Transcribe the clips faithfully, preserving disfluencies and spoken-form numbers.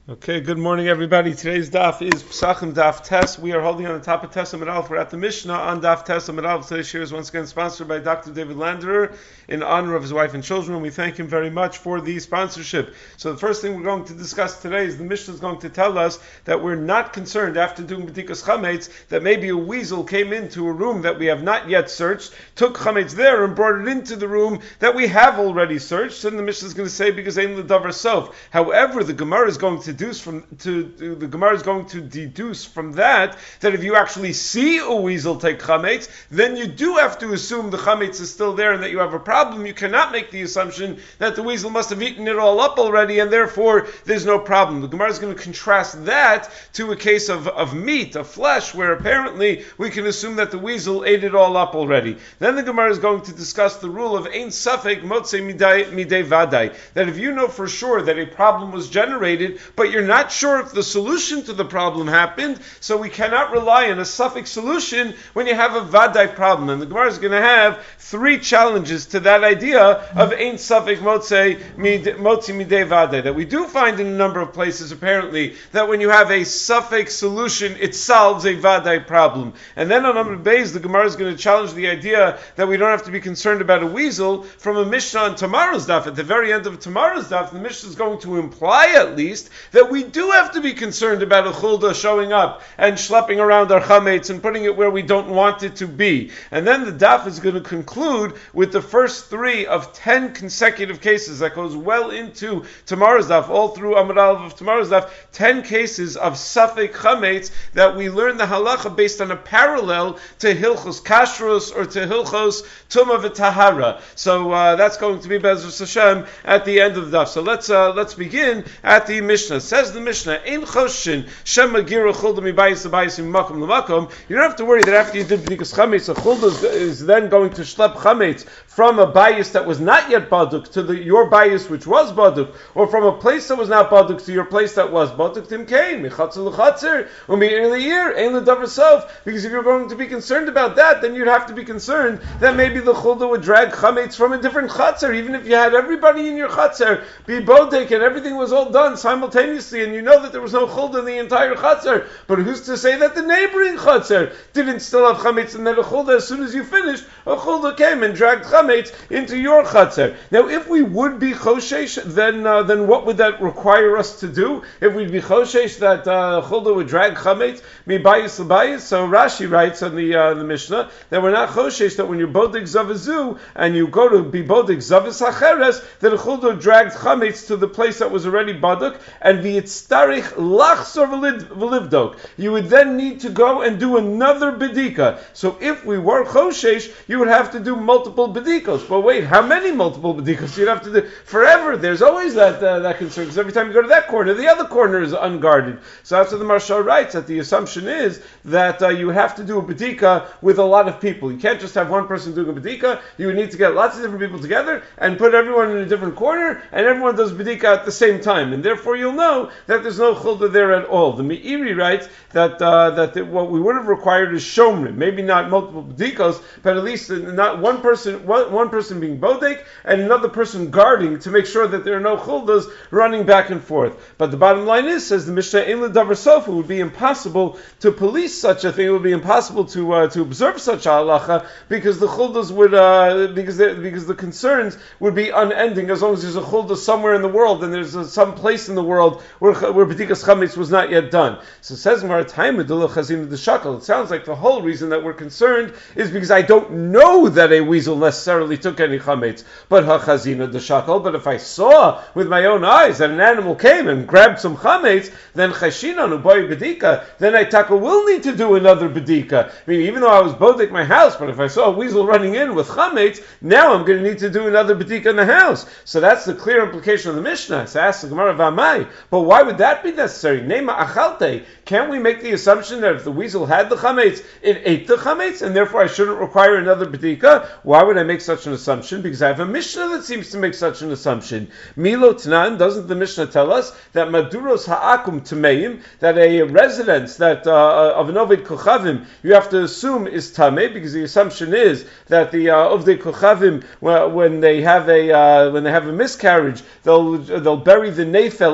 Okay, good morning, everybody. Today's daf is Pesachim Daf Tes. We are holding on the top of Tes Amud Aleph. We're at the Mishnah on Daf Tes Amud Aleph. Today's shir is once again sponsored by Doctor David Landerer in honor of his wife and children. We thank him very much for the sponsorship. So the first thing we're going to discuss today is the Mishnah is going to tell us that we're not concerned after doing B'dikas Chametz that maybe a weasel came into a room that we have not yet searched, took Chametz there and brought it into the room that we have already searched. And the Mishnah is going to say because Ein L'Davar Sof. However, the Gemara is going to deduce from to, to the Gemara is going to deduce from that that if you actually see a weasel take chametz, then you do have to assume the chametz is still there and that you have a problem. You cannot make the assumption that the weasel must have eaten it all up already and therefore there's no problem. The Gemara is going to contrast that to a case of, of meat, of flesh, where apparently we can assume that the weasel ate it all up already. Then the Gemara is going to discuss the rule of ein safek motzei midei midei vadai, that if you know for sure that a problem was generated, but you're not sure if the solution to the problem happened, so we cannot rely on a suffix solution when you have a vadai problem. And the Gemara is going to have three challenges to that idea of ein suffix motzei motzi midei vadai, that we do find in a number of places apparently that when you have a suffix solution it solves a vadai problem. And then on Amud Beis the Gemara is going to challenge the idea that we don't have to be concerned about a weasel from a Mishnah on tomorrow's daf. At the very end of tomorrow's daf, the Mishnah is going to imply at least that we do have to be concerned about a chulda showing up and schlepping around our chametz and putting it where we don't want it to be. And then the daf is going to conclude with the first three of ten consecutive cases that goes well into tomorrow's daf, all through Amud Aleph of tomorrow's daf, ten cases of safek chametz that we learn the halacha based on a parallel to hilchos kashrus or to hilchos tumah v'tahara. So uh, that's going to be Be'ezus Hashem at the end of the daf. So let's uh, let's begin at the Mishnah. Says the Mishnah, Ein choshin shem magira chulda mibayis abayis mimakom lemakom. You don't have to worry that after you did b'dikas chametz, a chulda is then going to schlep chametz from a bayis that was not yet baduk to the your bayis which was baduk, or from a place that was not baduk to your place that was baduk. Tim kain michatzer lechatzer u'meir leir ein l'davar sof. Because if you're going to be concerned about that, then you'd have to be concerned that maybe the chulda would drag chametz from a different chatzer, even if you had everybody in your chatzer be bodek and everything was all done simultaneously, and you know that there was no chulda in the entire chatzar. But who's to say that the neighboring chatzar didn't still have chametz, and that a chulda, as soon as you finished, a chulda came and dragged chametz into your chatzar? Now, if we would be choshesh, then uh, then what would that require us to do? If we'd be choshesh that uh, chulda would drag chametz mi bayis l'bayis, so Rashi writes on the uh, the Mishnah that we're not choshesh that when you bodek zavazu and you go to be bodek zavas hacheres, that a chulda dragged chametz to the place that was already baduk, and v'yitztarich lachzor v'livdok. You would then need to go and do another bedika. So if we were choshesh, you would have to do multiple bedikos. But wait, how many multiple bedikos? You'd have to do forever. There's always that uh, that concern, because every time you go to that corner, the other corner is unguarded. So that's what the Marshal writes, that the assumption is that uh, you have to do a bedika with a lot of people. You can't just have one person doing a bedika. You would need to get lots of different people together and put everyone in a different corner, and everyone does bedika at the same time. And therefore you'll know that there's no chulda there at all. The Meiri writes that uh, that the, what we would have required is shomrim, maybe not multiple bedikos, but at least not one person one, one person being bodek and another person guarding to make sure that there are no chuldas running back and forth. But the bottom line is, says the Mishnah, ein l'davar sof, it would be impossible to police such a thing. It would be impossible to uh, to observe such a halacha, because the chuldas would uh, because because the concerns would be unending as long as there's a chulda somewhere in the world and there's a, some place in the world where where b'dikas chametz was not yet done. So it says Maratayim Medulah Chazina D'Shakal. It sounds like the whole reason that we're concerned is because I don't know that a weasel necessarily took any chametz, but hachazina D'Shakal. But if I saw with my own eyes that an animal came and grabbed some chametz, then chashinan uboy bedika. Then I taka will need to do another bedika. I mean, even though I was bodek my house, but if I saw a weasel running in with chametz, now I'm going to need to do another bedika in the house. So that's the clear implication of the Mishnah. So ask the Gemara V'amai. But why would that be necessary? Nema achalte. Can't we make the assumption that if the weasel had the chametz, it ate the chametz, and therefore I shouldn't require another bedika? Why would I make such an assumption? Because I have a Mishnah that seems to make such an assumption. Milo Tanan, doesn't the Mishnah tell us that maduros ha'akum tameim, that a residence that uh, of an ovid kochavim you have to assume is tameh, because the assumption is that the uh, ovdei kochavim, when they have a uh, when they have a miscarriage, they'll they'll bury the nefel in the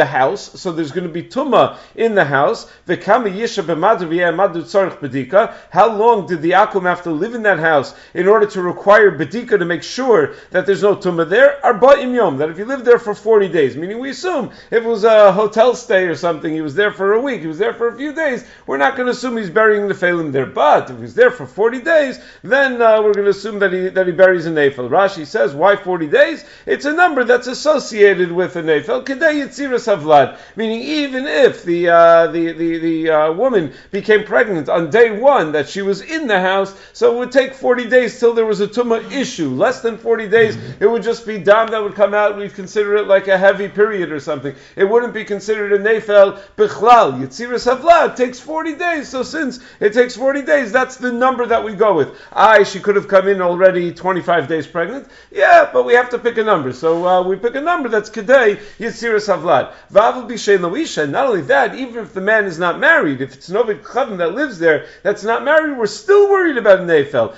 house, so there's going to be tumah in the house. How long did the akum have to live in that house in order to require bedika to make sure that there's no tumah there? Arba'im yom, that if you live there for forty days, meaning we assume if it was a hotel stay or something, he was there for a week, he was there for a few days, we're not going to assume he's burying the Nephilim there. But if he's there for forty days, then uh, we're going to assume that he that he buries a Nephil. Rashi says, why forty days? It's a number that's associated with a Nephil. Kedei Yitziras Havlad, meaning even if the uh, the the, the uh, woman became pregnant on day one, that she was in the house, so it would take forty days till there was a tumah issue. Less than forty days, it would just be dam that would come out. We'd consider it like a heavy period or something. It wouldn't be considered a Nephil Bichlal. Yitziras Havlad takes forty days. So since it takes forty days, that's the number that we go with. I, she could have come in already twenty-five days pregnant. Yeah, but we have to pick a number. So uh, we pick a number that's Kedei Yitziras Havlad. Vavel B'Shei Loisha. Not only that, even if the man is not married, if it's Novid Chavim that lives there that's not married, we're still worried about Nephel.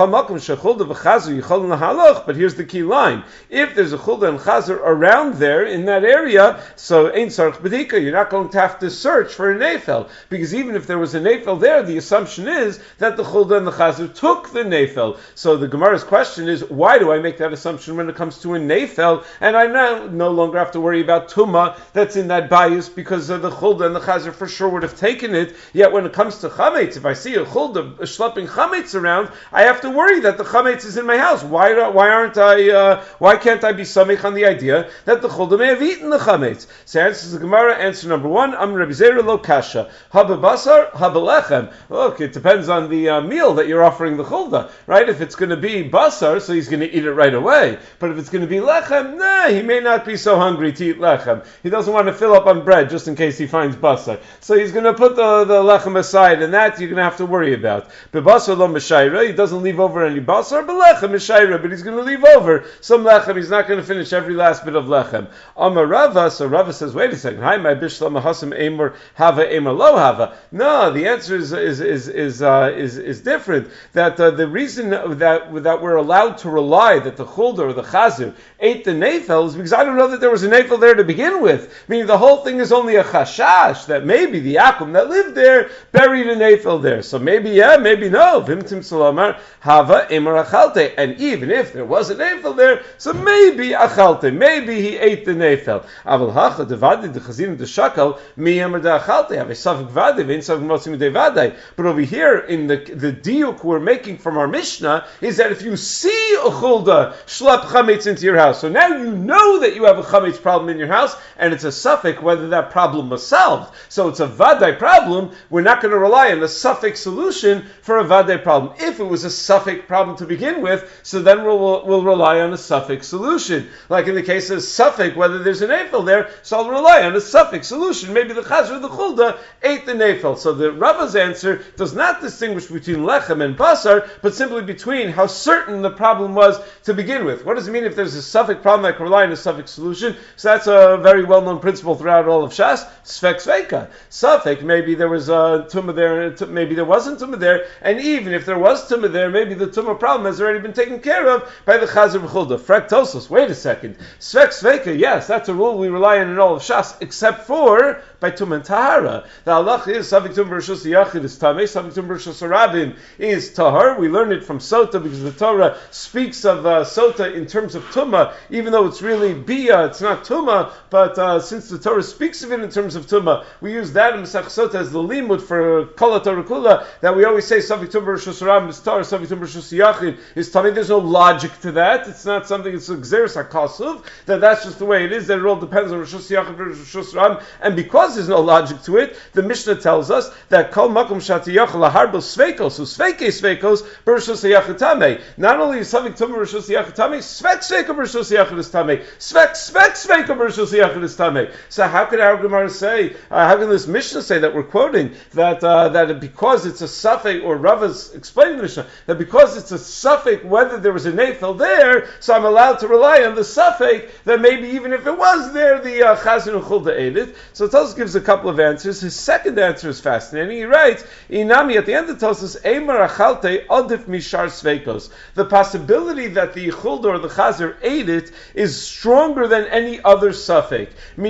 But here's the key line. If there's a Chulda and Chazer around there in that area, so Ein Sarach B'Dika, you're not going to have to search for a Nephel. Because even if there was a Nephel there, the assumption is that the Chulda and the Chazer took the Nephel. So the Gemara's question is, why do I make that assumption when it comes to a Nephel, and I now no longer have to worry about Tumah that's in that bias, because uh, the Chulda and the Chazer for sure would have taken it. Yet when it comes to Chametz, if I see a Chulda schlepping Chametz around, I have to worry that the Chametz is in my house. Why, why aren't I, uh, why can't I be samech on the idea that the Chulda may have eaten the Chametz? So answers the Gemara, answer number one, Am Rabbi Zera lo kasha. Haba basar, haba lechem. Look, it depends on the uh, meal that you're offering the Chulda, right? If it's going to be basar, so he's going to eat it right away. But if it's going to be lechem, nah, he may not be so hungry to eat lechem. He doesn't want to fill up on bread just in case he finds basar. So he's going to put the, the lechem aside, and that you're going to have to worry about. Bebasar lo meshayra, he doesn't leave over any basar, but lechem meshayra, but he's going to leave over some lechem. He's not going to finish every last bit of lechem. Amar Rava, so Rava says, wait a second, hi, my bishlam hasim emor hava emor lo hava. No, the answer is is is is uh, is, is different. That uh, the reason that that we're allowed to rely that the Chulda or the Chazir ate the Nephel is because I don't know that there was a Nephel there to begin with. Meaning the whole thing is only a chashash that maybe the Akum that lived there buried a Nephel there. So maybe yeah, maybe no. Vimtim Salomar hava emor achalte. And even if there was a Nephel there, so maybe achalte, maybe he ate the Nephel. Aval hacha devadi the chazin the shakal mi emor da achalte have a savik vadi vein savik motzim devadai. But over here in the the diuk we're making from our Mishnah is that if you see a Chulda shlep chametz into your house, so now you know that you have a chametz problem in your house, and it's a suffix whether that problem was solved. So it's a vadai problem. We're not going to rely on a suffix solution for a vadai problem. If it was a suffix problem to begin with, so then we'll we'll rely on a suffix solution. Like in the case of suffix, whether there's an Nephel there, so I'll rely on a suffix solution. Maybe the Chazer or the Chulda ate the Nephel. So the Rava's answer does not distinguish between lechem and basar, but simply between how certain the problem was to begin with. What does it mean if there's a suffix problem I can rely on a suffix solution? So that's a very well-known principle throughout all of Shas. Svek sveika. Suffix, maybe there was a tumah there, maybe there wasn't tumah there, and even if there was tumah there, maybe the tumah problem has already been taken care of by the Chazer v'Chulda. Fraktosos, wait a second. Svek sveika, yes, that's a rule we rely on in all of Shas, except for by tumah and tahara. The halach is suffix tumah b'rishus yachid is tamei, suffix tumah b'rishus rabim is tahar. We learn it from Sota because the Torah speaks of uh, Sota in terms of tumah, even though it's really bia, it's not tumah, but uh, since the Torah speaks of it in terms of tumah, we use that in Masech Sota as the limud for kol Torah kula, that we always say suffix tumah b'rishus rabim is tahar, suffix tumah b'rishus yachid is tamei. There's no logic to that. It's not something, it's a gzeres hakasuv, that that's just the way it is, that it all depends on rishus yachid b'rishus rabim, and because there's no logic to it, the Mishnah tells us that kol makom shatiyach laharbel sveikos, so sveike sveikos b'rishus yachid. Not only is something tumah b'rishus yachid tamei, svek sveika b'rishus yachid is tamei, svek svek sveika b'rishus yachid is tamei. So how can our Gemara say, uh, how can this Mishnah say that we're quoting that uh, that because it's a suffix, or Rava's explaining the Mishnah, that because it's a suffix whether there was a Nephel there, so I'm allowed to rely on the suffix that maybe even if it was there, the uh, Chazer and Chulda ate it. So Tosfos gives a couple of answers. His second answer is fascinating. He writes, Inami, at the end of Tosfos, Eimar achalte odif mishar sveikos. The possibility that the Chulda or the Chazer ate it is stronger than any other suffix. Meaning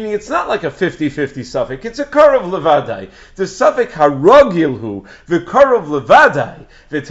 meaning it's not like a fifty-fifty suffix, it's a karav levadai. The suffix harogilhu, the karav levadai,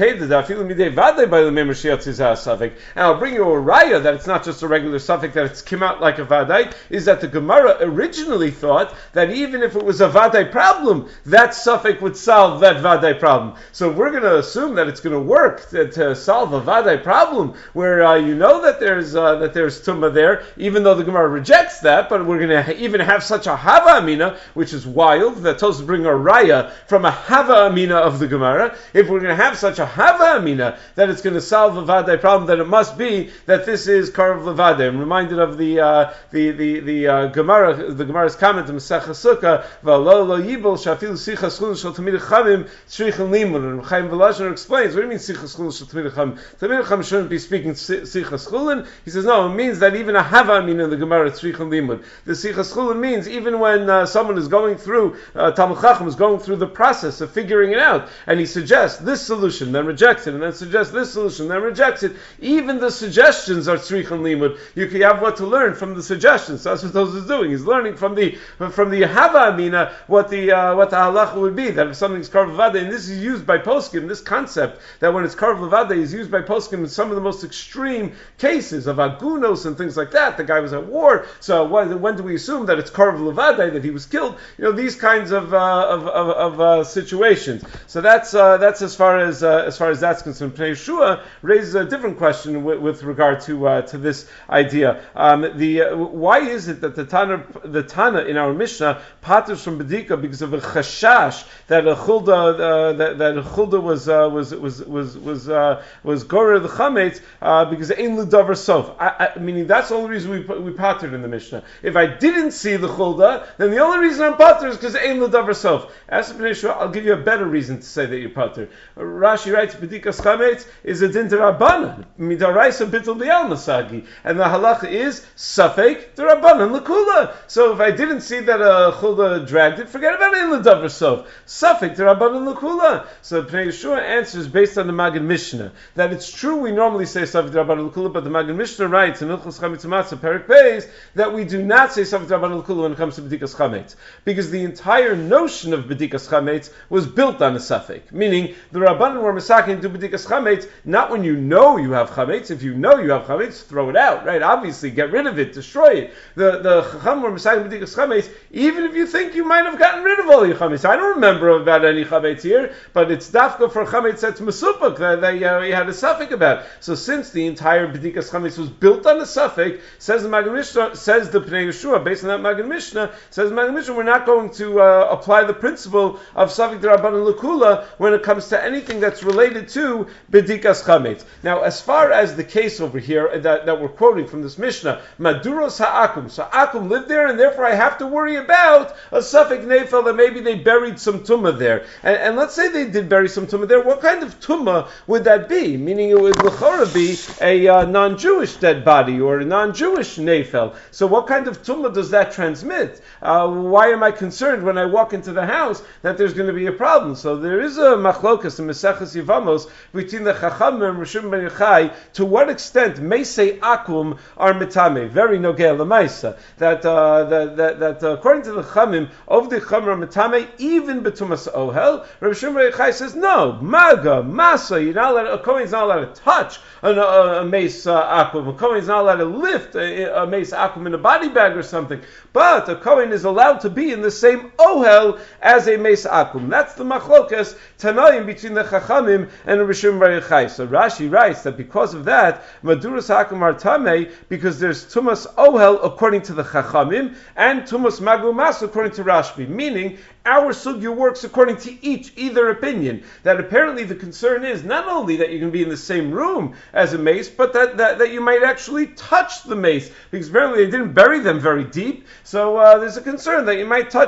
and I'll bring you a raya that it's not just a regular suffix, that it's come out like a vadai, is that the Gemara originally thought that even if it was a vadai problem, that suffix would solve that vadai problem. So we're going to assume that it's going to work to, to solve a vadai problem, where uh, you know that there's uh, that there's tumma there, even though the Gemara rejects that, but we're going to ha- even have such a hava amina, which is wild, that Tosfos bring a raya from a hava amina of the Gemara. If we're going to have such a hava amina that it's going to solve a vadai problem, then it must be that this is karav levadai. I'm reminded of the uh, the the the uh, Gemara, the Gemara's comment in Masechah Sukkah, v'lo lo yibol shafilu sichas chulin shel tamid chamim tzrichen limud. And Chaim Volozhiner explains, what do you mean sichas chulin shel tamid chamim? Tamid chamim shouldn't be speaking sichas chulin. He says no, it means that even a hava amina in the Gemara tzrichen limud. The sichas chulin means even when uh, someone is going through uh, Talmud Chacham is going through the process of figuring it out, and he suggests this solution, then rejects it, and then suggests this solution, then rejects it. Even the suggestions are tzrichen limud. You can have what to learn from the suggestions. So that's what Tosfos is doing. He's learning from the from the hava amina what the uh, what the halacha would be, that if something's karav levadai, and this is used by poskim. This concept that when it's karav levadai is used by poskim in some of the most extreme cases of agunos and things like that. The guy was at war, so when, when do we assume that it's karav levadai, that he was killed? You know, these kinds of uh, of of, of uh, situations. So that's uh, that's as far as uh, as far as that's concerned. Pnei Yeshua raises a different question with, with regard to uh, to this idea. Um, the uh, why is it that the Tana the Tana in our Mishnah paters from bedika because of a chashash that a chulda uh, that, that a chulda was uh, was was was was uh, was gorer the chametz uh, because ein l'davar sof. I, I, meaning that's the only reason we we patered in the Mishnah. If I didn't see the chulda, then the only reason I'm pater is because ein l'davar sof. As for Pnei Yeshua, I'll give you a better reason to say that you're pater. Rashi writes bedikas chametz is a din d'Rabbanan midaraisa bittul bial masagi, and the halacha is safek d'Rabbanan l'kula. So if I didn't see that a uh, chulda dragged it, forget about it in the davar sof. Safek d'Rabbanan l'kula. So Pnei Yeshua answers based on the Magen Mishnah that it's true we normally say safek d'Rabbanan l'kula, but the Magen Mishnah writes in Hilchos Chametz Matzah Perek Beis that we do not say safek d'Rabbanan l'kula when it comes to bedikas chametz, because the entire notion of bedikas chametz was built on a safek, meaning the Rabbanan were masakin do bedikas chametz not when you know you have chametz. If you know you have chametz, throw it out, right? Obviously, get rid of it, destroy it. The the chacham were masakin bedikas chametz even if you think you might have gotten rid of all your chametz. I don't remember about any chametz here, but it's dafka for chametz that's mesupuk that they uh, had a suffix about. So since the entire bedikas chametz was built on a suffix, says the Magen Mishnah, says the Pnei Yeshua, based on that Magen Mishnah, says the Magen Mishnah, we're not going to uh, apply the principle of safek d'Rabbanan l'kula when it comes to anything that's related to bedikas chametz. Now, as far as the case over here that, that we're quoting from this Mishnah, maduros ha'akum, so akum lived there, and therefore I have to worry about a suffix nefel that maybe they buried some tumah there. And, and let's say they did bury some tumah there. What kind of tumah would that be? Meaning it would l'chora be a uh, non-Jewish dead body or a non-Jewish nefel. So what kind of tumah does that transmit? Uh, why am I concerned when I walk into the house that there's going to be a problem? So there is a machlokas in Maseches Yevamos between the Chacham and Rishon ben Yochai to what extent meisei akum are mitame. Very nogea l'maisa. That uh, that that, that uh, according to the Chachamim of the Chachamim are mitame even betumas ohel. Rishon ben Yochai says no. Maga masa. You're not allowed. A kohen is not allowed to touch a, a, a meis uh, akum. A kohen is not allowed to lift a, a meis akum in a body bag or something. But a kohen is allowed to be in the same ohel as a meis akum. That's the machlokas tanaim between the Chachamim and the Rishon ben Yochai. So Rashi writes that because of that, maduras hakum are tamei, because there's tumas ohel according to the Chachamim and tumas magu mas according to Rashbi. Meaning, our sugya works according to each, either opinion. That apparently the concern is not only that you can be in the same room as a mace, but that, that, that you might actually touch the mace. Because apparently they didn't bury them very deep, so uh, there's a concern that you might touch the mace.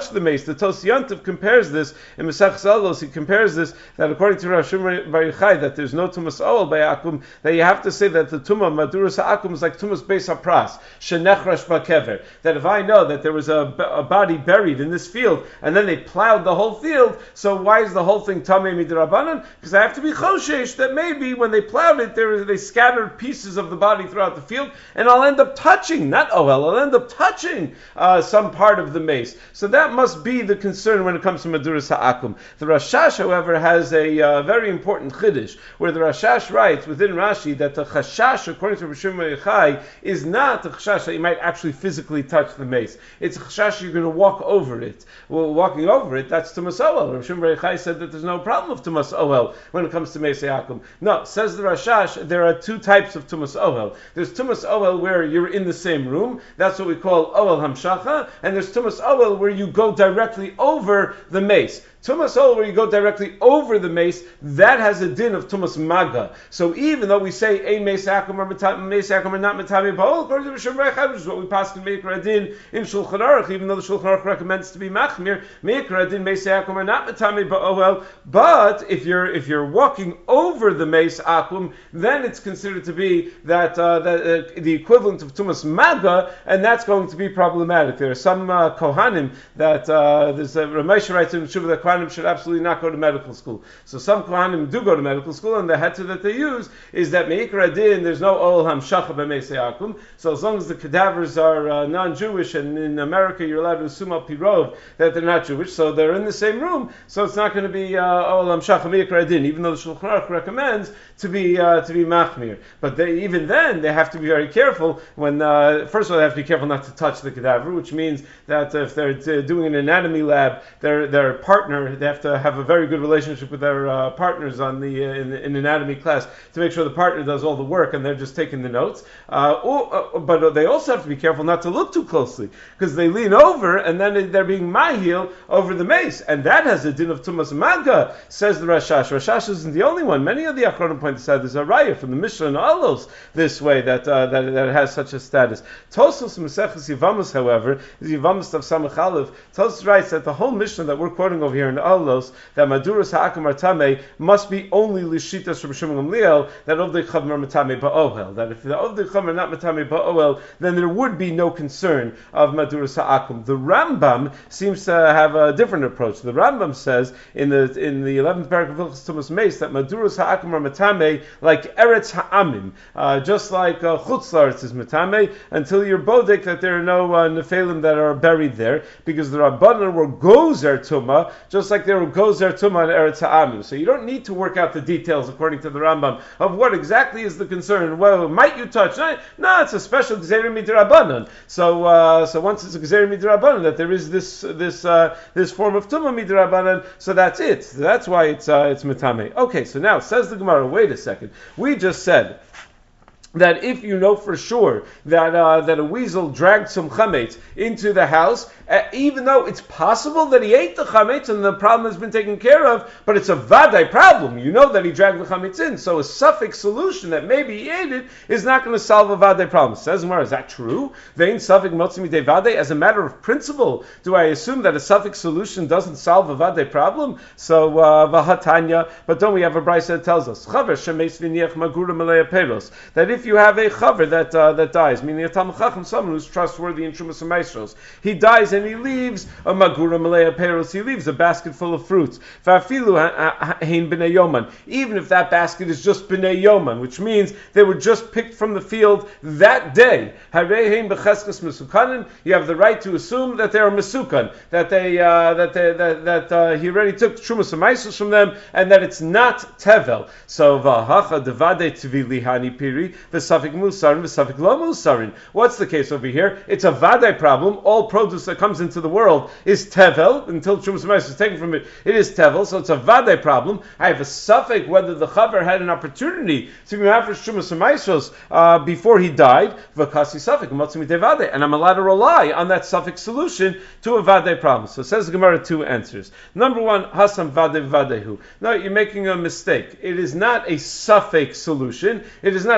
mace. The Tosyantiv compares this in Mesach Zalos. He compares this that according to Rav Shimon Bar Yochai that there's no tumas oel by akum. That you have to say that the tumah maduras akum is like tumas beis hapras shenechrash bakever. That if I know that there was a, a body buried in this field and then they plowed the whole field, so why is the whole thing tamei midrabanan? Because I have to be choshesh that maybe when they plowed it, there they scattered pieces of the body throughout the field, and I'll end up touching, not oel, I'll end up touching uh, some part of the mace. So that must be the concern when it comes to maduras ha'akum. The Rashash, however, has a uh, very important chiddush, where the Rashash writes within Rashi that the chashash, according to Rav Shimon Bar Yochai, is not the chashash that you might actually physically touch the mace. It's a chashash you're going to walk over it. Well, walking over it, that's tumas oel. Rav Shimon Bar Yochai said that there's no problem of tumas oel when it comes to mace ha'akum. No, says the Rashash, there are two types of tumas oel. There's tumas oel where you're in the same room. That's what we call oel hamshacha. And there's tumas oel where you go directly over the mace. Tumas oel, where you go directly over the mace, that has a din of tumas maga. So even though we say ein mace akum or mace akum or not matami ba'ol, according to the Shemrei Chad, which is what we pass in Meikra Adin in Shulchan Aruch, even though the Shulchan Aruch recommends to be machmir, Meikra Adin mace akum or not matami ba'ol. But if you're if you're walking over the mace akum, then it's considered to be that uh, that uh, the equivalent of tumas maga, and that's going to be problematic. There are some uh, kohanim that uh, there's a Ramesh writes in Shuvah that kohanim should absolutely not go to medical school. So some kohanim do go to medical school, and the heter that they use is that meikra din, there's no oel hamshacha b'meisei akum. So as long as the cadavers are uh, non-Jewish, and in America you're allowed to assume al pirov that they're not Jewish, so they're in the same room, so it's not going to be uh, oel hamshacha meikra din, even though the Shulchan Aruch recommends to be uh, to be machmir. But they, even then, they have to be very careful when, uh, first of all, they have to be careful not to touch the cadaver, which means that if they're t- doing an anatomy lab, their their partner, they have to have a very good relationship with their uh, partners on the uh, in, in anatomy class to make sure the partner does all the work and they're just taking the notes. Uh, or, uh, but they also have to be careful not to look too closely, because they lean over and then they're being mahil over the mace, and that has a din of tumas maga, says the Rashash. Rashash isn't the only one. Many of the Achronim point this out. There's a raya from the Mishnah and Alos this way that uh, that that it has such a status. Tosfos Maseches Yevamos, however, is Yevamos of Samach Aleph. Tosfos writes that the whole Mishnah that we're quoting over here in Alos, that Maduras Ha'akum Artame must be only Lishitas from Shimon Gamliel, that Ovdei Chav are Matame Ba'ohel. That if the Ovdei Chav are not Matame Ba'ohel, then there would be no concern of Maduras Ha'akum. The Rambam seems to have a different approach. The Rambam says in the in the eleventh paragraph of Hilchos Tumas Meis that Maduras Ha'akum are Matame like Eretz Ha'amim, uh, just like uh, Chutz La'aretz is Matame, until you're bodek that there are no uh, Nephilim that are buried there, because the Rabbanan were Gozer Tumah, just like there were Gozer Tumah and Eretz Ha'amim. So you don't need to work out the details according to the Rambam of what exactly is the concern. Well, might you touch? No, no, it's a special Gzerim Midrabanan. So, uh, so once it's a Gzerim Midrabanan that there is this this uh, this form of Tumah Midrabanan, so that's it. So that's why it's uh, it's Matame. Okay, so now says the Gemara. Wait a second. We just said that if you know for sure that uh, that a weasel dragged some chametz into the house, uh, even though it's possible that he ate the chametz and the problem has been taken care of, but it's a vadai problem. You know that he dragged the chametz in, so a suffix solution that maybe he ate it is not going to solve a vadai problem. Says Gemara, is that true? Vein suffix motzimi de vadai. As a matter of principle, do I assume that a suffix solution doesn't solve a vadai problem? So vahatanya, uh, but don't we have a brayso that tells us chaver shemeis v'niach magura malei peros, that if you have a chaver that uh, that dies, meaning a Talmid Chacham, someone who's trustworthy in Trumas and Maestros, he dies and he leaves a magura malei peros, he leaves a basket full of fruits. Fa'afilu hein b'nei yoman, even if that basket is just b'nei yoman, which means they were just picked from the field that day. Harei hein b'cheskes mesukanin, you have the right to assume that they are mesukan, that they uh, that they, that, that uh, he already took Trumas and Maestros from them, and that it's not tevel. So v'hacha devade tzvi lihani piri v'safik musarin v'safik lo musarin. What's the case over here? It's a vadai problem. All produce that comes into the world is tevel until Trumas Maestros is taken from it. It is tevel, so it's a vadai problem. I have a suffix whether the chaver had an opportunity to be after Trumas Maestros uh, before he died. V'kasi suffix motzimi devade, and I'm allowed to rely on that suffix solution to a vadai problem. So it says the Gemara two answers. Number one, hasam vadai vadehu. No, you're making a mistake. It is not a suffix solution. It is not a suffix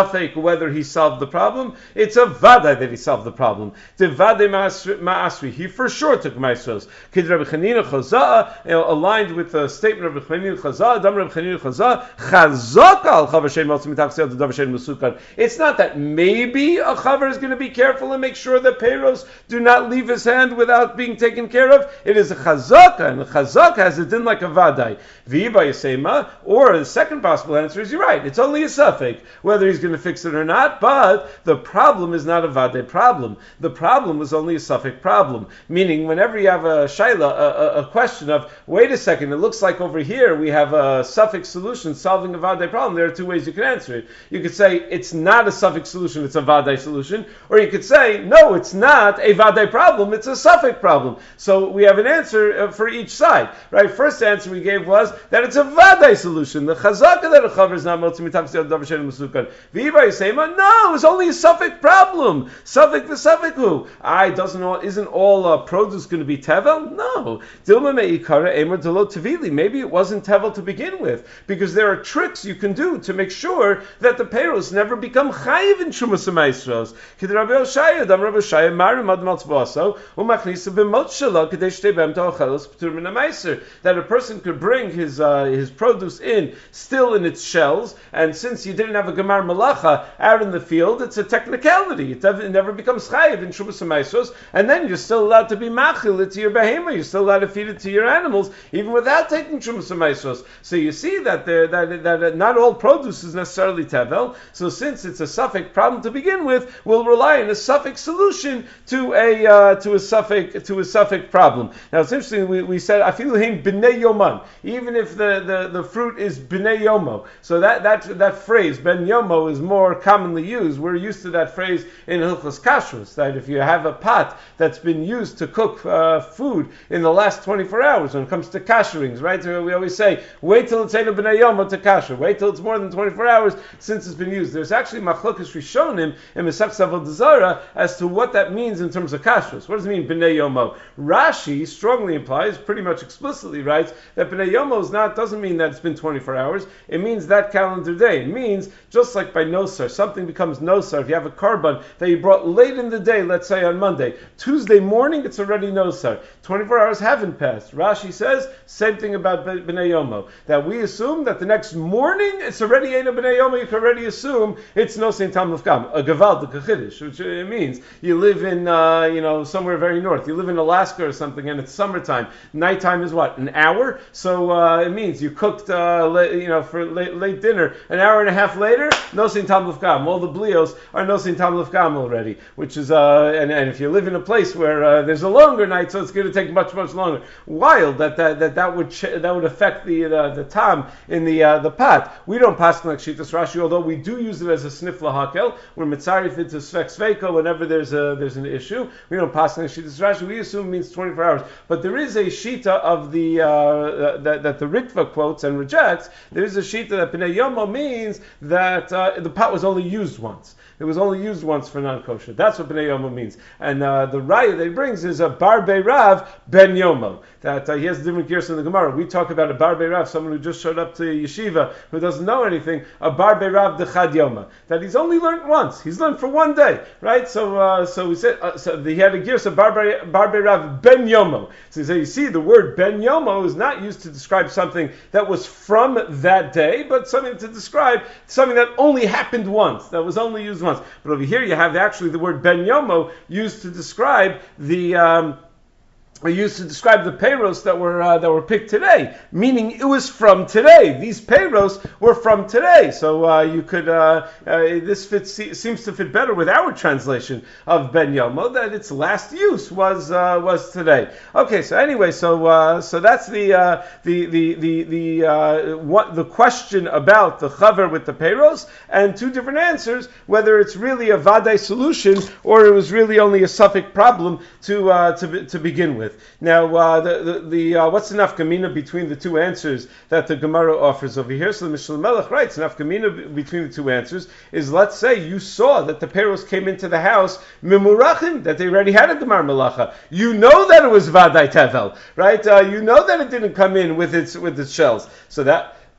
safek whether he solved the problem. It's a vadai that he solved the problem. The vadai ma'asri, he for sure took maestros. Kid Rabbi Chanina Chazah, aligned with the statement of Rabbi Chanina Chazah, Dam Rabbi Chanina Chazah, Chazak al chaver shein maltzim mitaksel to davar shein musukan. It's not that maybe a chaver is going to be careful and make sure that peiros do not leave his hand without being taken care of. It is a chazaka, and the chazaka has a din like a vadai. V'iba yasema, or the second possible answer is you're right. It's only a suffix whether he's going to fix it or not. But the problem is not a vadai problem. The problem is only a suffix problem. Meaning, whenever you have a shaila, a, a, a question of, wait a second, it looks like over here we have a suffix solution solving a vadai problem. There are two ways you can answer it. You could say it's not a suffix solution, it's a vadai solution, or you could say no, it's not a vadai problem, it's a suffix problem. So we have an answer for each side, right? First answer we gave was that it's a vadai solution. The chazaka that a chaver is not motzim mitaksel davar shein musukan. V'iba yisema, no, it's only a suffix problem. Suffix the suffix who? I doesn't all isn't all uh, produce going to be tevel? No. Dilma meikara emer delo tevili. Maybe it wasn't tevel to begin with, because there are tricks you can do to make sure that the peiros never become chayiv in shumas ha'maisros. Kid Rabbi Oshaya, Dam Rabbi Oshaya, Marim ad maltzvaso, umachnisa b'mot shelo kedei shtei b'em ta'ochelos p'tur min ha'maiser. That a person could bring his uh, his produce in still in its shells, and since you didn't have a gemar malacha out in the field, it's a technicality. It never, it never becomes chayiv in shumas ha'maisros, and then you're still allowed to be machil it to your behema. You're still allowed to feed it to your animals, even without taking shumas ha'maisros. So you see that there that that not all produce is necessarily tevel. So since it's a suffix problem to begin with, we'll rely on a suffix solution to a uh, to a suffix to a suffix problem. Now it's interesting. We, we said afiluhim b'nei yoman, even if the, the, the fruit is b'nei yomo. So that that that phrase ben yomo is more commonly used. We're used to that phrase in hilchos kashrus, that if you have a pot that's been used to cook uh, food in the last twenty-four hours, when it comes to kasherings, right? So we always say wait till it's eno b'nei yomo to kasher. Wait till it's more than twenty-four hours since it's been used. There's actually machlokes rishonim in Mesach Avodah Zarah as to what that means in terms of kashrus. What does it mean b'nei yomo? Rashi strongly implies, pretty much explicitly writes, that b'nei yomo is not doesn't mean that it's been twenty-four hours. It means that calendar day. It means just like by nosar, something becomes nosar. If you have a carbon that you brought late in the day, let's say on Monday, Tuesday morning it's already nosar. twenty-four hours haven't passed. Rashi says same thing about b'nei yomo, that we assume that the next morning it's already eno b'nei yomo. You can already assume it's no sein tam lefkam, a gavaldik, a chiddush, which it means you live in uh, you know somewhere very north. You live in Alaska or something, and it's summertime. Nighttime is what, an hour? So uh, it means you cooked uh, late, you know for late, late dinner. An hour and a half later, no sein tam lefkam. All the blios are no sein tam lefkam already. Which is uh, and, and if you live in a place where uh, there's a longer night, so it's going to take much much longer. Wild that that that, that would ch- that would affect the uh, the tam in the uh, the pot. We don't pass like shitas Rashi, although we do use it as a snif lahakel. We're mitzarif into svek sveiko whenever there's a there's an issue. We don't pass like shitas Rashi. We assume it means twenty-four hours. But there is a shita of the uh, that, that the Ritva quotes and rejects. There is a shita that b'nei yomo means that uh, the pot was only used once. It was only used once for non-kosher. That's what b'nei yomo means. And uh, the raya that he brings is a bar beirav ben yomo. That uh, he has different gears in the Gemara. We talk about a bar beirav, someone who just showed up to yeshiva, who doesn't know anything. A bar beirav dechad yoma, that he's only learned once. He's learned for one day, right? So, uh, so we said, uh, so he had a gears of bar beirav ben yomo. So you say, you see, the word ben yomo is not used to describe something that was from that day, but something to describe something that only happened once, that was only used once. But over here, you have actually the word ben yomo used to describe the. Um, Are used to describe the peiros that were uh, that were picked today, meaning it was from today. These peiros were from today, so uh, you could uh, uh, this fits seems to fit better with our translation of ben yomo, that its last use was uh, was today. Okay, so anyway, so uh, so that's the uh, the the the the uh, what the question about the chaver with the peiros, and two different answers, whether it's really a vadai solution or it was really only a suffix problem to uh, to to begin with. Now, uh, the the, the uh, what's the nafkamina between the two answers that the Gemara offers over here? So the Mishnah Melech writes, nafkamina between the two answers is, let's say you saw that the peiros came into the house mimurachim, that they already had a gemar melacha. You know that it was vadai tevel, right? Uh, you know that it didn't come in with its with its shells. So that.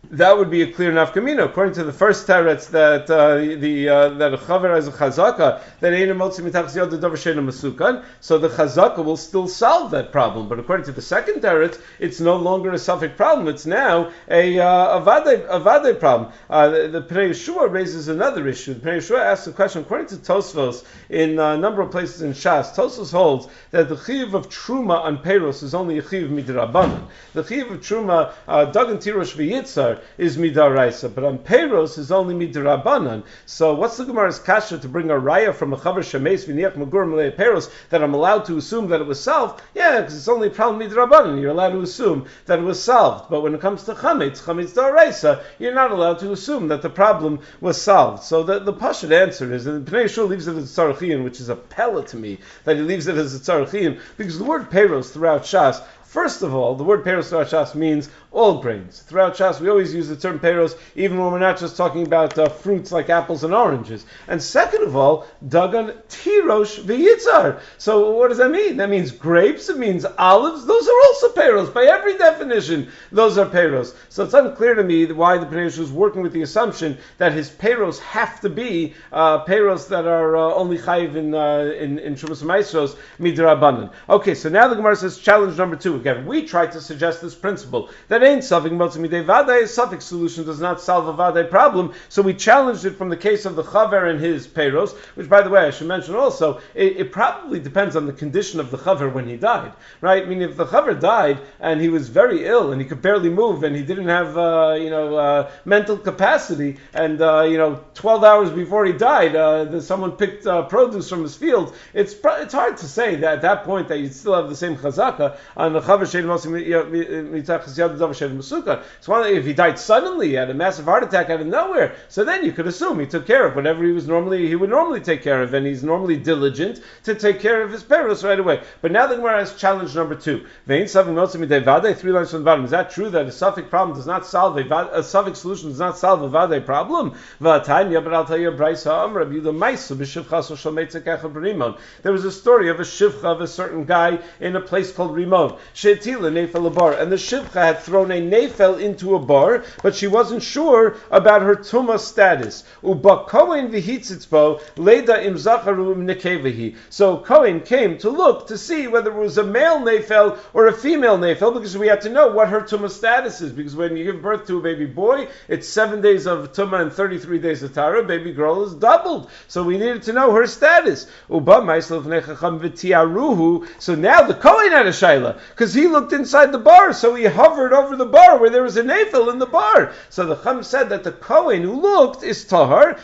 that would be a clear nafkamina. According to the first teretz that uh, the uh, that a chaver has a chazaka that ain't a motzi mitachas yod davar sheina masukan, so the chazaka will still solve that problem. But according to the second teretz, it's no longer a suffix problem. It's now a uh, a vade a vade problem. Uh, the, the Pnei Yeshua raises another issue. The Pnei Yeshua asks a question. According to Tosfos, in a number of places in Shas, Tosfos holds that the chiyuv of truma on peiros is only a chiyuv midrabanan. The chiyuv of truma uh, dagan tirosh v'yitzar is midaraisa, but on peiros is only midrabanan. So what's the Gemara's kasha to bring a raya from a chaver shemeis v'niach magur malei peiros that I'm allowed to assume that it was solved? Yeah, because it's only a problem midrabanan. You're allowed to assume that it was solved. But when it comes to chametz, chametz daraisa, you're not allowed to assume that the problem was solved. So the, the pashut answer is, and Pnei Yeshua leaves it as a tzarchian, which is a pella to me, that he leaves it as a tzarchian, because the word peiros throughout Shas, first of all, the word peiros throughout Shas means all grains. Throughout Shas, we always use the term peiros, even when we're not just talking about uh, fruits like apples and oranges. And second of all, dagan tirosh v'yitzar. So what does that mean? That means grapes, it means olives. Those are also peiros. By every definition, those are peiros. So it's unclear to me why the Pnei Yeshua is working with the assumption that his peiros have to be uh, peiros that are uh, only chayiv in uh, in, in Shumas Maisros midrabanan. Okay, so now the Gemara says challenge number two. Again, we tried to suggest this principle that ain't suffix motzi midei vadai, a suffix solution does not solve a vadai problem. So we challenged it from the case of the chaver and his peiros, which, by the way, I should mention also, it, it probably depends on the condition of the chaver when he died, right? I mean, if the chaver died and he was very ill and he could barely move and he didn't have, uh, you know, uh, mental capacity, and uh, you know, twelve hours before he died, uh, someone picked uh, produce from his field, it's it's hard to say that at that point that you'd still have the same chazaka on the chaver shein mosi mitachas yad davar shein masukan. So one, if he died suddenly, he had a massive heart attack out of nowhere, so then you could assume he took care of whatever he was normally he would normally take care of, and he's normally diligent to take care of his peiros right away. But now the Gemara has challenge number two. Vein suffix motzi midei vadai, three lines from the bottom. Is that true that a suffix problem does not solve a, a suffix solution does not solve a vadai problem? V'atanya, but I'll tell you a brayso amar Rabbi Yehuda ma'isa b'shivchas shel meitzek echad b'rimon. There was a story of a shivcha of a certain guy in a place called Rimon. She'etila nefel bar, and the shivcha had thrown a nefel into a bar, but she wasn't sure about her tumah status. Uba kohen v'hitzitzbo leda im zacharu im nekevahi. So Kohen came to look to see whether it was a male nefel or a female nefel, because we had to know what her tumah status is. Because when you give birth to a baby boy, it's seven days of tumah and thirty-three days of tara. Baby girl is doubled, so we needed to know her status. Uba ma'isel v'nechacham v'tiaruhu. So now the Kohen had a shaila, because he looked inside the bar, so he hovered over the bar where there was a nefel in the bar. So the Chum said that the Kohen who looked is tahar,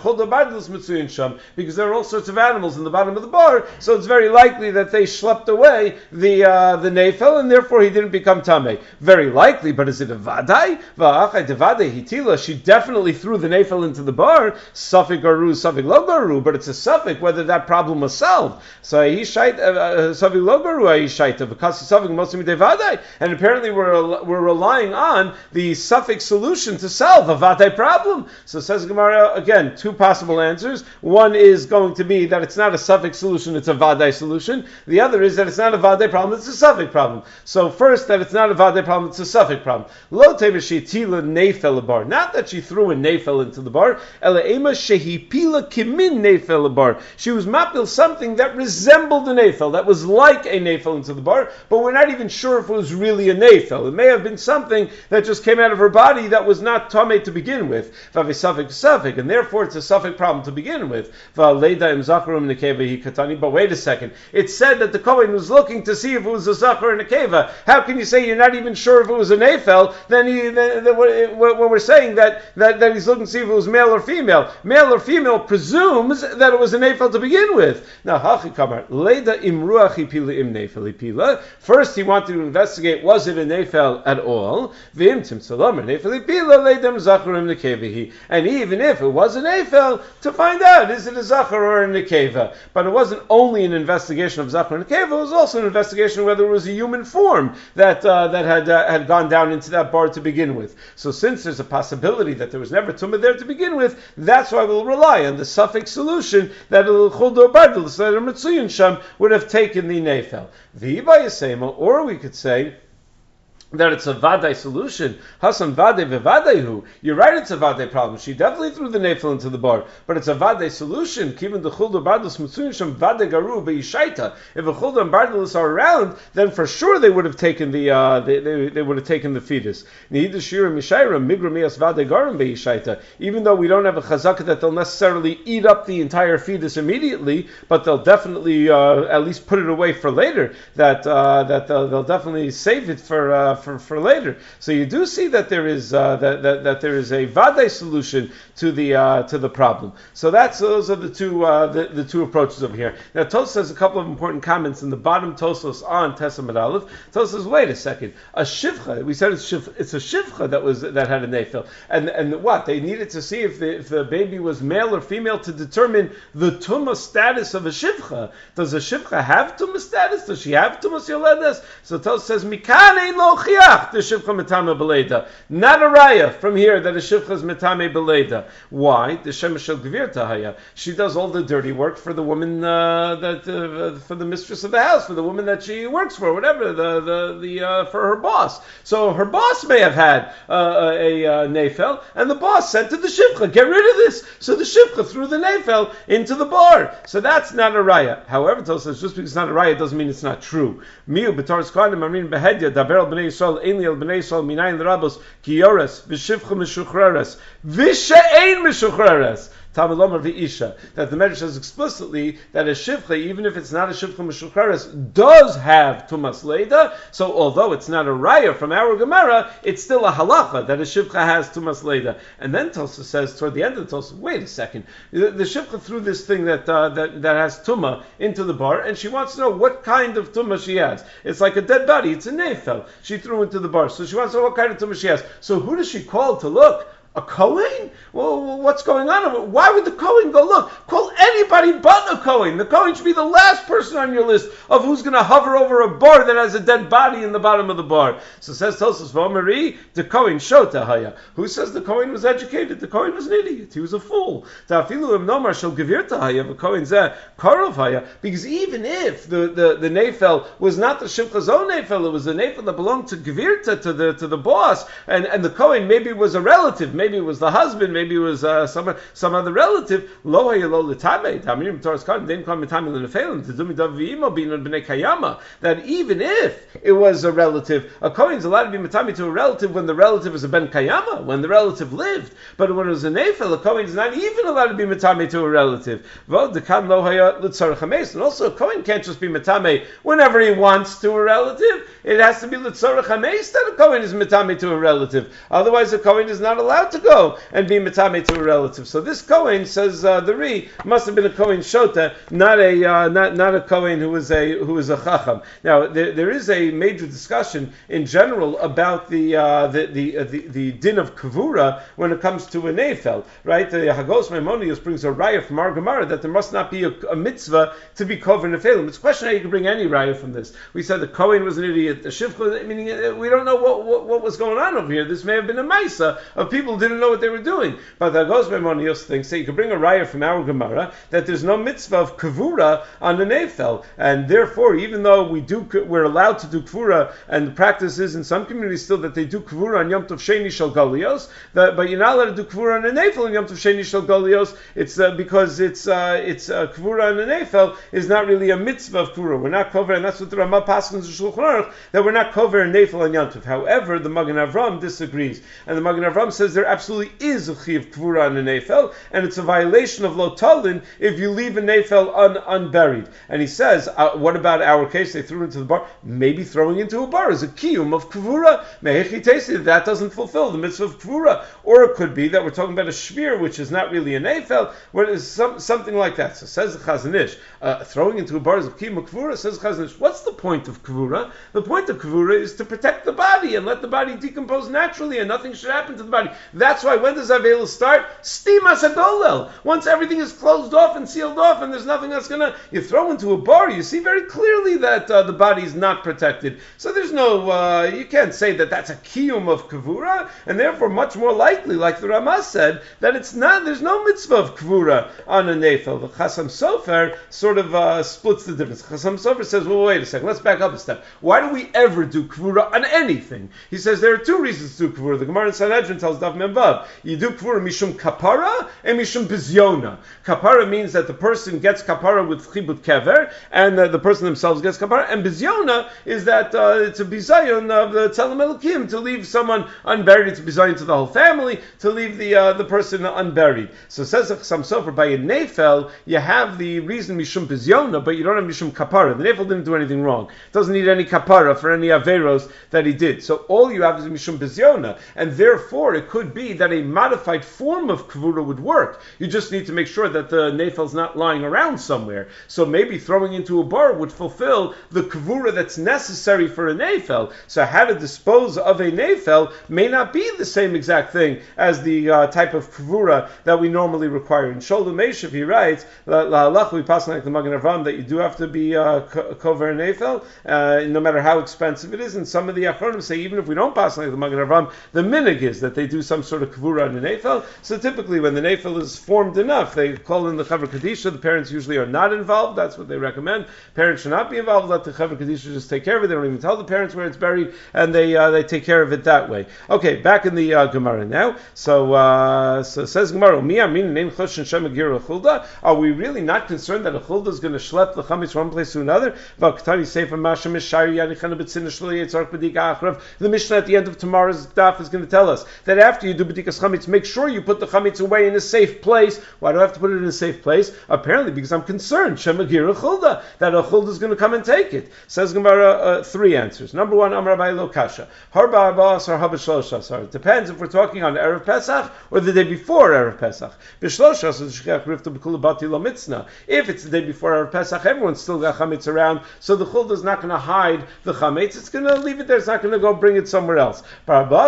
because there are all sorts of animals in the bottom of the bar, so it's very likely that they schlepped away the uh, the nefel, and therefore he didn't become tamei. Very likely, but is it a vadai? Va'achai devadei hitila. She definitely threw the nefel into the bar. Safik garu, safik lo garu, but it's a suffix whether that problem was solved. So he shait safik lo garu, he shaita because safik mostly devadai, and apparently we're we're relying on the suffix solution to solve a vadai problem. So says Gemara again, two possible answers. One is going to be that it's not a suffix solution, it's a vadai solution. The other is that it's not a vadai problem, it's a suffix problem. So first, that it's not a vadai problem, it's a suffix problem. Lo teveshitila nefel bar. Not that she threw a nefel into the bar. Ela ema shehipila kimin nefel bar. She was mapil something that resembled a nefel, that was like a nefel into the bar, but we're not even sure if it was really a nefel. It may have been something that just came out of her body that was not tamei to begin with. Vav suffix suffix, and therefore it's a suffix problem to begin with. But wait a second. It said that the Kohen was looking to see if it was a zachar and a keva. How can you say you're not even sure if it was a nefel? Then, he, then, then when we're saying that, that that he's looking to see if it was male or female, male or female presumes that it was a nefel to begin with. Now, hachi kamar leda imruachi pila im nefel pila. First, he wanted to investigate was it a nefel at all. V'im tim salam nefel pila ledem zachar im nekevahi. And even if it was an nefel, to find out is it a zachar or a nekeva. But it wasn't only an investigation of zachar and nekeva; it was also an investigation whether it was a human form that uh, that had uh, had gone down into that bar to begin with. So since there's a possibility that there was never tumah there to begin with, that's why we'll rely on the suffix solution that would have taken the nefel. The or we could say that it's a vadai solution. Hasan vadai vevadaihu. You're right, it's a vadai problem. She definitely threw the nefel into the bar, but it's a vadai solution. Given the chulda bardus mitzuyin shem vadai garu beishaita. If a chulda and bardus are around, then for sure they would have taken the uh, they, they, they would have taken the fetus. Even though we don't have a chazaka that they'll necessarily eat up the entire fetus immediately, but they'll definitely uh, at least put it away for later. That uh, that they'll, they'll definitely save it for. Uh, For, for later, so you do see that there is uh, that, that that there is a vadai solution to the uh, to the problem. So that's those are the two uh, the, the two approaches over here. Now Tosfos has a couple of important comments in the bottom. Tosfos on Tesam Aleph. Tosfos says, wait a second, a shivcha. We said it's shivcha, it's a shivcha that was that had a nefil, and and what they needed to see if the if the baby was male or female to determine the tumah status of a shivcha. Does a shivcha have tumah status? Does she have tumah yoledes? So Tosfos says mikan ein lo the shivcha metame beleda. Not a raya from here that a shivcha is metame beleda. Why? The shemesh shel gvirta haya. She does all the dirty work for the woman uh, that uh, for the mistress of the house, for the woman that she works for, whatever the the, the uh, for her boss. So her boss may have had uh, a, a nefel, and the boss said to the shivcha, "Get rid of this." So the shivcha threw the nefel into the bar. So that's not a raya. However, Tosfos says just because it's not a raya doesn't mean it's not true. Miu b'taras kohanim marin behedya daber al bnei Yisrael ein li al bnei Yisrael minayin l'rabos ki yores v'shivcha mishuchreres v'she'ein mishuchreres. That the Medrash says explicitly that a shivcha, even if it's not a shivcha meshuchares, does have tumas leida. So although it's not a raya from our Gemara, it's still a halacha that a shivcha has tumas leida. And then Tosfos says toward the end of the Tosfos, wait a second, the, the shivcha threw this thing that, uh, that that has tuma into the bar, and she wants to know what kind of tuma she has. It's like a dead body. It's a nefel. She threw into the bar, so she wants to know what kind of tuma she has. So who does she call to look? A Kohen? Well, what's going on? Why would the Kohen go look? Call anybody but a Kohen. The Kohen should be the last person on your list of who's going to hover over a bar that has a dead body in the bottom of the bar. So says Tosfos, V'omeri, the Kohen shota haya. Who says the Kohen was educated? The Kohen was an idiot. He was a fool. Ta'afilu im nomar shel gevirta haya, v'Kohen zeh karov haya. Because even if the, the, the nefel was not the shivcha's own nefel, it was the nefel that belonged to gevirta, to the to the boss, and, and the Kohen maybe was a relative, maybe it was the husband, maybe it was uh, some some other relative. Lo hayelo l'tamei. Tamirim Torah's kan didn't come mitame l'nefelim to do midav v'imo b'inod b'nei kayama. That even if it was a relative, a kohen's allowed to be mitame to a relative when the relative is a ben kayama, when the relative lived. But when it was a nefel, a kohen's not even allowed to be mitame to a relative. V'od dekan lo haya l'tzarech hameis. And also, a kohen can't just be mitame whenever he wants to a relative. It has to be l'tzarech hameis that a kohen is mitame to a relative. Otherwise, a kohen is not allowed to go and be mitame to a relative. So this Kohen, says uh, the Ri, must have been a Kohen Shota, not a uh, not not a Kohen who was a who was a Chacham. Now there, there is a major discussion in general about the uh, the the, uh, the the din of Kavura when it comes to a Nefel, right? The Hagos Maimonides brings a raya from our Gemara that there must not be a, a mitzvah to be covered in Nefelim. It's a question how you can bring any raya from this. We said the Kohen was an idiot, the Shivcha, meaning we don't know what, what what was going on over here. This may have been a Maisa of people who didn't know what they were doing. But the Hagos Maimonides thinks that you can bring a raya from our Gemara that there's no mitzvah of Kavura on the Nefel, and therefore, even though we do, we're allowed to do Kavura, and the practice is in some communities still that they do Kavura on Yom Tov Sheni Shel Galios, that, but you're not allowed to do Kavura on the Nefel on Yom Tov Sheni Shel Galios. It's uh, because it's uh, it's uh, Kavura on the Nefel is not really a mitzvah of Kavura. We're not covering, and that's what the Ramah passes in Shulchan Aruch, that we're not covering Nefel on Yom Tov. However, the Magen Avram disagrees, and the Magen Avram says there absolutely is a chiv kvura on a nefel, and it's a violation of lo talin if you leave a nefel un, unburied. And he says, uh, what about our case? They threw it into the bar. Maybe throwing into a bar is a kiyum of kvura. Mehechi tesi, that doesn't fulfill the mitzvah of kvura. Or it could be that we're talking about a shvir, which is not really a nefel, where it's some, something like that. So says the Chazon Ish, uh, throwing into a bar is a kiyum of kvura. Says the Chazon Ish, what's the point of kvura? The point of kvura is to protect the body and let the body decompose naturally, and nothing should happen to the body. That's why when does Avela start? Stimas Agolel. Once everything is closed off and sealed off and there's nothing that's going to, you throw into a bar, you see very clearly that uh, the body is not protected. So there's no, uh, you can't say that that's a kiyum of kavura, and therefore much more likely, like the Ramah said, that it's not, there's no mitzvah of kavura on a nefel. The Chasam Sofer sort of uh, splits the difference. Chasam Sofer says, well, wait a second, let's back up a step. Why do we ever do kavura on anything? He says there are two reasons to do kavura. The Gemara in Sanhedrin tells Daf Memvav, you do kavura mishum kapara and mishum bizyona. Kapara means that the person gets kapara with chibut kever, and uh, the person themselves gets kapara, and bizyona is that uh, it's a bizayon of the tzelem elokim, to leave someone unburied, it's a bizayon to the whole family, to leave the uh, the person unburied. So says Chasam Sofer, by a nefel, you have the reason mishum bizyona, but you don't have mishum kapara. The nefel didn't do anything wrong. Doesn't need any kapara for any averos that he did. So all you have is mishum bizyona, and therefore it could be that a modified form of kavura would work. You just need to make sure that the nefel's not lying around somewhere. So maybe throwing into a bar would fulfill the kavura that's necessary for a nefel. So how to dispose of a nefel may not be the same exact thing as the uh, type of kavura that we normally require. In Sholem Meshav, he writes, "La'alach we pass like the Magen Avraham that you do have to be uh, kover a nefel, uh, no matter how expensive it is." And some of the Achronim say even if we don't pass like the Magen Avraham, the minig is that they do some sort of kavura on a nefel. So typically, when the nefel is formed enough, they call in the chaver kadisha. The parents usually are not involved. That's what they recommend. Parents should not be involved. Let the chaver kadisha just take care of it. They don't even tell the parents where it's buried, and they uh, they take care of it that way. Okay, back in the uh, Gemara now. So uh, so says Gemara, Mi amin nein choshen shemagir chulda. Are we really not concerned that a chulda is going to schlep the chametz from one place to another? V'aktani sefer mashem mishari yanichana b'tzina shli yitzark b'dika achrav. The Mishnah at the end of tomorrow's daf is going to tell us that after you do b'dikas chametz, make sure you put the chametz away in a safe place. Why do I have to put it in a safe place? Apparently because I'm concerned shemagir chulda, that a chulda is going to come and take it. Says Gemara, uh, three answers. Number one, Amar Abai lo kasha. Harba arba'as or habashlosh asar. It depends if we're talking on Erev Pesach or the day before Erev Pesach. B'shlosh asar shechach rifta b'kula bati lo mitzna. If it's the day before Erev Pesach, everyone's still got chametz around, so the chulda is not going to hide the chametz. It's going to leave it there. It's not going to go bring it somewhere else. But on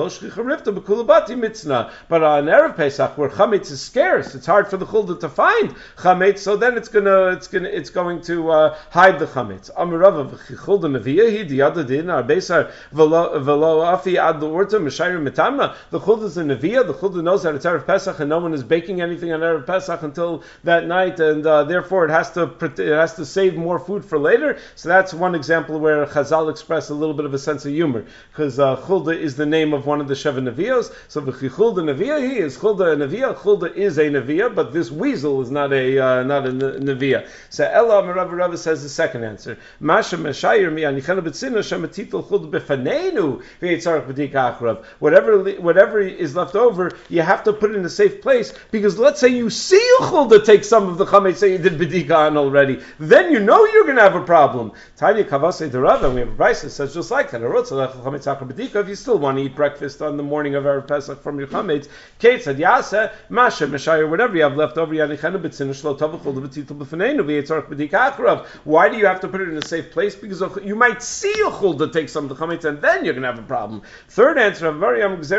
Erev Pesach, where chametz is scarce, it's hard for the chulda to find chametz. So then it's gonna, it's gonna, it's going to uh, hide the chametz. Amarava v'chulda neviah he the other din our beisar v'lo afi ad l'orta mishayir mitamna. The chulda is a neviah. The chulda knows that it's Erev Pesach and no one is baking anything on Erev Pesach until that night, and uh, therefore it has to it has to save more food for later. So that's one example where Chazal express a little bit of a sense of humor, because uh, chulda is the name of one of the Sheva Nevios. So v'chulda neviah he is chulda a neviah. Chulda is a neviah, but this weasel is not a uh, not a neviah. So Ella Rav Rav says the second answer. Masha meshayir mi anichana b'tzina shematitel chulda b'fanenu v'yitzarach b'dika achrav. Whatever whatever is left over, you have to put it in a safe place, because let's say you see a chulda take some of the chametz that you did b'dika on already, then you know you're going to have a problem. Tanya kavasei derav, and we have a price that says just like that. If you still want to eat breakfast on the morning of Erev Pesach from your chametz, ketzad yaseh masha meshayir, whatever you have left over, yanichana b'tzina shlo tov chulda b'titel b'fanenu v'yitzarach b'dika achrav. Why do you have to put it in a safe place? Because you might see a chulda take some of the chametz, and then you're going to have a problem. Third answer, no,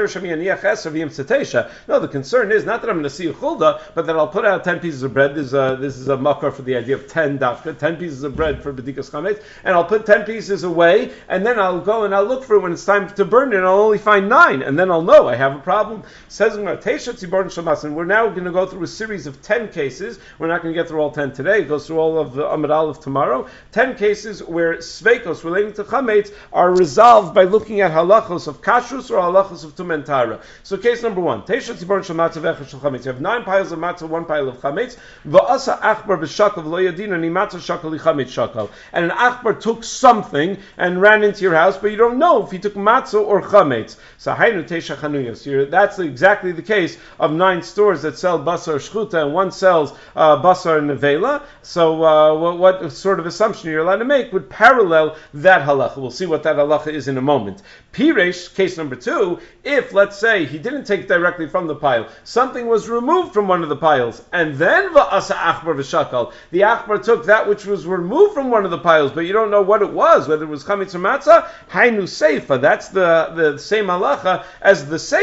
the concern is not that I'm going to see a chulda, but that I'll put out ten pieces of bread. This is a, this is a makar for the idea of ten dafka, ten pieces of bread for b'dikas chametz, and I'll put ten pieces away, and then I'll go and I'll look for it when it's time to burn it, and I'll only find nine, and then I'll know I have a problem. Says and we're now going to go through a series of ten cases. We're not going to get through all ten today. It goes through all of the Amud Aleph tomorrow. Ten cases where sveikos relating to chametz are resolved by looking at halachos of kashrus or halachos of tumentara. So case number one, Teisha Tziborn Shel Matzah V'Echad Shel Chametz. You have nine piles of matzah, one pile of chametz. V'asa achbar b'shakal v'lo yadin ani matzah shakal li chametz shakal. And an achbar took something and ran into your house, but you don't know if he took matzah or chametz. So hainu Teisha Chanuyos. That's exactly the case of nine stores that sell basar shchuta, and one sells uh, basar nevela. So uh, what, what sort of assumption you're allowed to make would parallel that halacha. We'll see what that halacha is in a moment. Piresh, case number two, if, let's say, he didn't take directly from the pile, something was removed from one of the piles, and then va'asa achbar v'shakal, the achbar took that which was removed from one of the piles, but you don't know what it was, whether it was chametz or matzah, hainu seifa, that's the, the same halacha as the seifa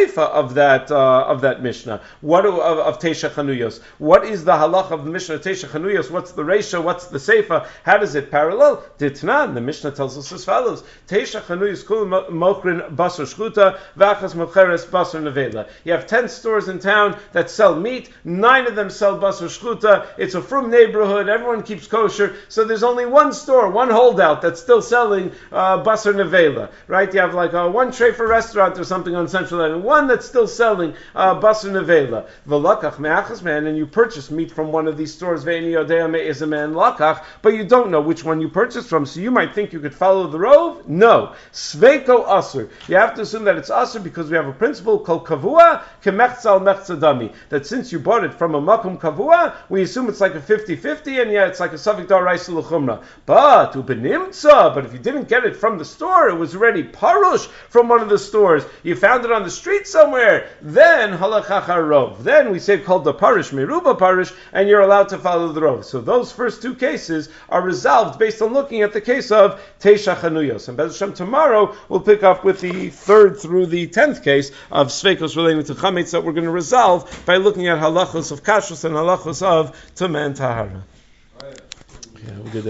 seifa of that uh, of that Mishnah? What do, of, of Teisha Chanuyos? What is the halach of the Mishnah Teisha Chanuyos? What's the ratio? What's the seifa? How does it parallel? Ditnan, the Mishnah tells us as follows: Teisha Chanuyos kul mokrin basar shchuta v'achas mocheres basar nevela. You have ten stores in town that sell meat. Nine of them sell basar shchuta. It's a frum neighborhood. Everyone keeps kosher. So there's only one store, one holdout that's still selling uh, basar nevela. Right? You have like a one tray for restaurant or something on Central Avenue. One that's still selling uh, basar nevela. V'lakach me'achas man, and you purchase meat from one of these stores. Ve'eni yodea me'ez a man lakach, but you don't know which one you purchased from. So you might think you could follow the rove. No, sveiko asur. You have to assume that it's asur because we have a principle called kavua kemechzal mechzadami. That since you bought it from a makom kavua, we assume it's like a fifty-fifty, and yeah, it's like a safik daraisa l'chumra. But ubenimtza, but if you didn't get it from the store, it was already parush from one of the stores. You found it on the street somewhere. Then halachachar rov. Then we say called the parish meruba parish, and you're allowed to follow the rov. So those first two cases are resolved based on looking at the case of Teisha Chanuyos. And Bez Hashem, tomorrow we'll pick up with the third through the tenth case of Sveikos relating to Chametz that we're going to resolve by looking at halachos of kashrus and halachos of Tumah and Tahara. Yeah, we did that.